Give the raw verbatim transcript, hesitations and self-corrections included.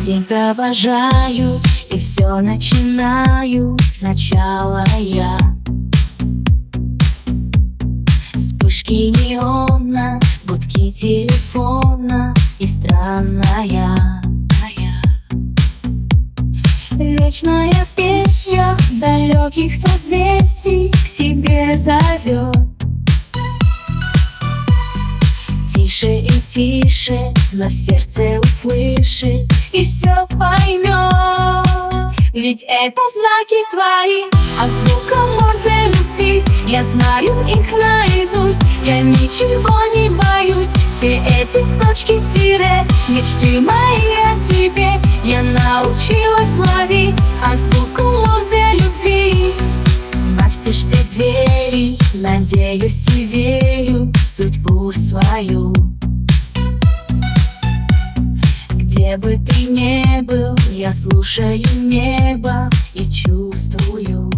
День провожаю и все начинаю сначала я. Вспышки неона, гудки телефона и странная вечная песня далеких созвездий к себе зовет. Тише и тише, но сердце услышит и все поймет. Ведь это знаки твои, азбука Морзе любви. Я знаю их наизусть, я ничего не боюсь. Все эти точки тире, мечты мои о тебе я научилась ловить. Азбуку Морзе любви. Настежь все двери, надеюсь и верю в судьбу свою. Где бы ты ни был, я слушаю небо и чувствую.